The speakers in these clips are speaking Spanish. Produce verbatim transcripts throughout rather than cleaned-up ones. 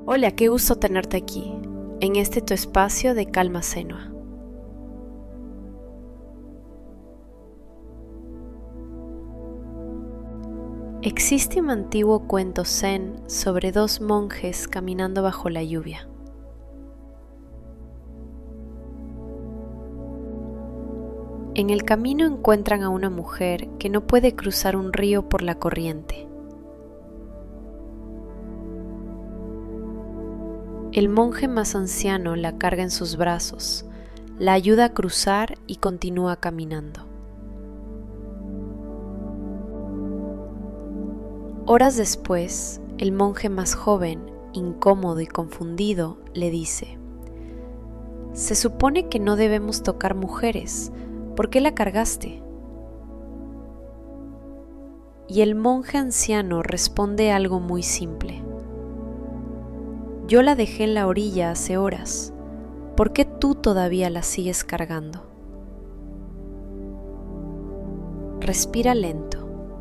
Hola, qué gusto tenerte aquí, en este tu espacio de calma zenua. Existe un antiguo cuento zen sobre dos monjes caminando bajo la lluvia. En el camino encuentran a una mujer que no puede cruzar un río por la corriente. El monje más anciano la carga en sus brazos, la ayuda a cruzar y continúa caminando. Horas después, el monje más joven, incómodo y confundido, le dice: «Se supone que no debemos tocar mujeres, ¿por qué la cargaste?». Y el monje anciano responde algo muy simple: «Yo la dejé en la orilla hace horas, ¿por qué tú todavía la sigues cargando?». Respira lento.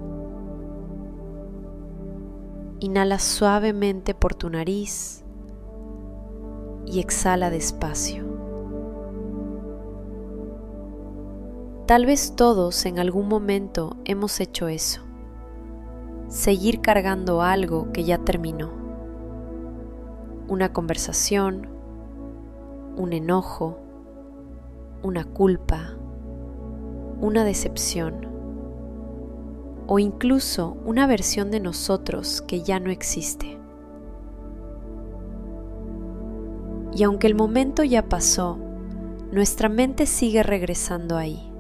Inhala suavemente por tu nariz y exhala despacio. Tal vez todos en algún momento hemos hecho eso, seguir cargando algo que ya terminó. Una conversación, un enojo, una culpa, una decepción, o incluso una versión de nosotros que ya no existe. Y aunque el momento ya pasó, nuestra mente sigue regresando ahí.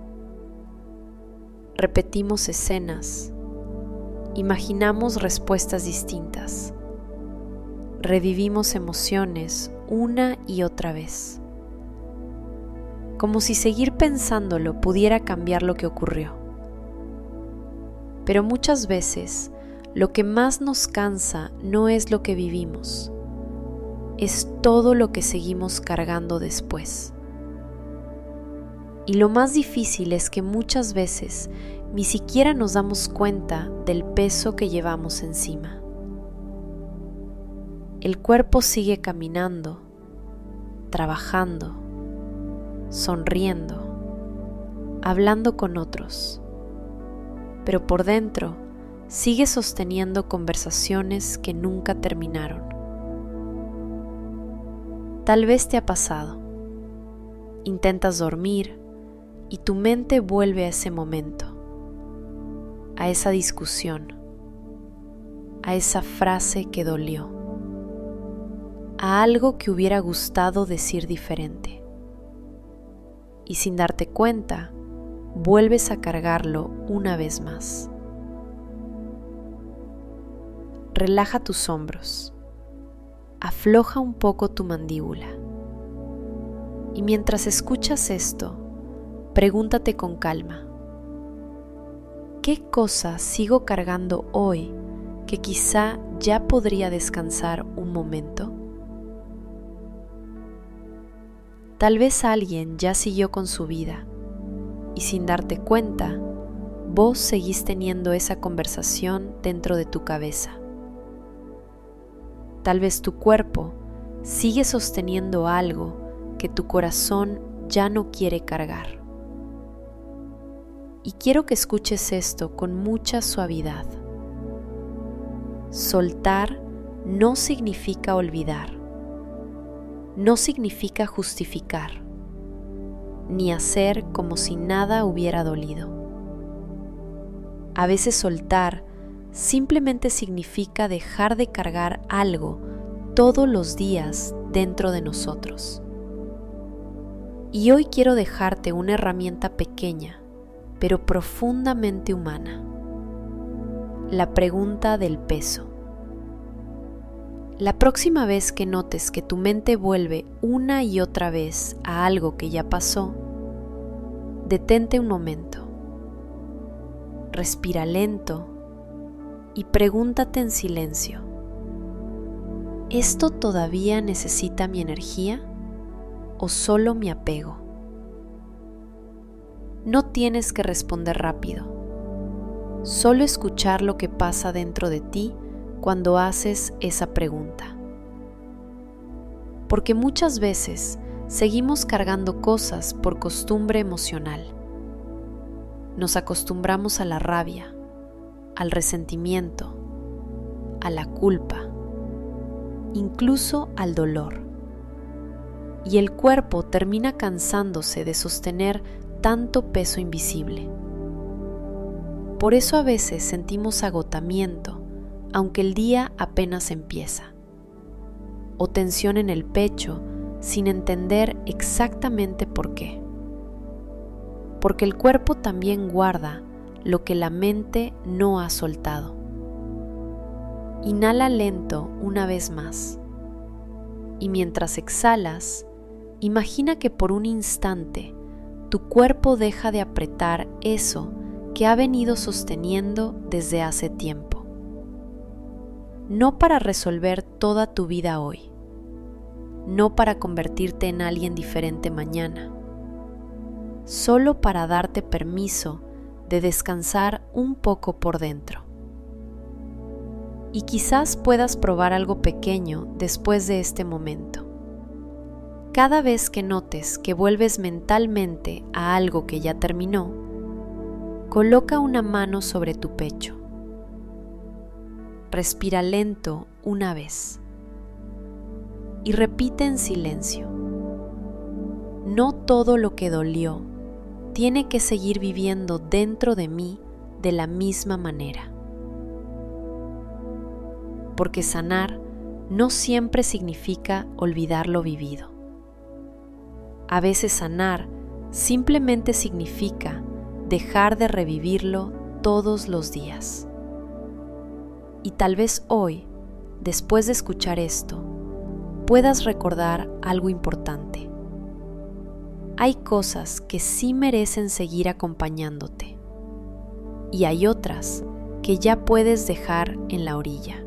Repetimos escenas, imaginamos respuestas distintas, revivimos emociones una y otra vez, como si seguir pensándolo pudiera cambiar lo que ocurrió. Pero muchas veces lo que más nos cansa no es lo que vivimos, es todo lo que seguimos cargando después. Y lo más difícil es que muchas veces ni siquiera nos damos cuenta del peso que llevamos encima. El cuerpo sigue caminando, trabajando, sonriendo, hablando con otros, pero por dentro sigue sosteniendo conversaciones que nunca terminaron. Tal vez te ha pasado. Intentas dormir y tu mente vuelve a ese momento, a esa discusión, a esa frase que dolió, a algo que hubiera gustado decir diferente. Y sin darte cuenta, vuelves a cargarlo una vez más. Relaja tus hombros, afloja un poco tu mandíbula. Y mientras escuchas esto, pregúntate con calma: ¿qué cosa sigo cargando hoy que quizá ya podría descansar un momento? Tal vez alguien ya siguió con su vida y sin darte cuenta, vos seguís teniendo esa conversación dentro de tu cabeza. Tal vez tu cuerpo sigue sosteniendo algo que tu corazón ya no quiere cargar. Y quiero que escuches esto con mucha suavidad. Soltar no significa olvidar, no significa justificar, ni hacer como si nada hubiera dolido. A veces soltar simplemente significa dejar de cargar algo todos los días dentro de nosotros. Y hoy quiero dejarte una herramienta pequeña, pero profundamente humana: la pregunta del peso. La próxima vez que notes que tu mente vuelve una y otra vez a algo que ya pasó, detente un momento, respira lento y pregúntate en silencio: ¿esto todavía necesita mi energía o solo mi apego? No tienes que responder rápido, solo escuchar lo que pasa dentro de ti cuando haces esa pregunta. porque muchas veces seguimos cargando cosas por costumbre emocional. Nos acostumbramos a la rabia, al resentimiento, a la culpa, incluso al dolor. Y el cuerpo termina cansándose de sostener tanto peso invisible. Por eso a veces sentimos agotamiento, aunque el día apenas empieza, o tensión en el pecho sin entender exactamente por qué. Porque el cuerpo también guarda lo que la mente no ha soltado. Inhala lento una vez más, y mientras exhalas, imagina que por un instante tu cuerpo deja de apretar eso que ha venido sosteniendo desde hace tiempo. No para resolver toda tu vida hoy, no para convertirte en alguien diferente mañana, solo para darte permiso de descansar un poco por dentro. Y quizás puedas probar algo pequeño después de este momento. Cada vez que notes que vuelves mentalmente a algo que ya terminó, coloca una mano sobre tu pecho. Respira lento una vez y repite en silencio: no todo lo que dolió tiene que seguir viviendo dentro de mí de la misma manera. Porque sanar no siempre significa olvidar lo vivido. A veces sanar simplemente significa dejar de revivirlo todos los días. Y tal vez hoy, después de escuchar esto, puedas recordar algo importante. Hay cosas que sí merecen seguir acompañándote, y hay otras que ya puedes dejar en la orilla.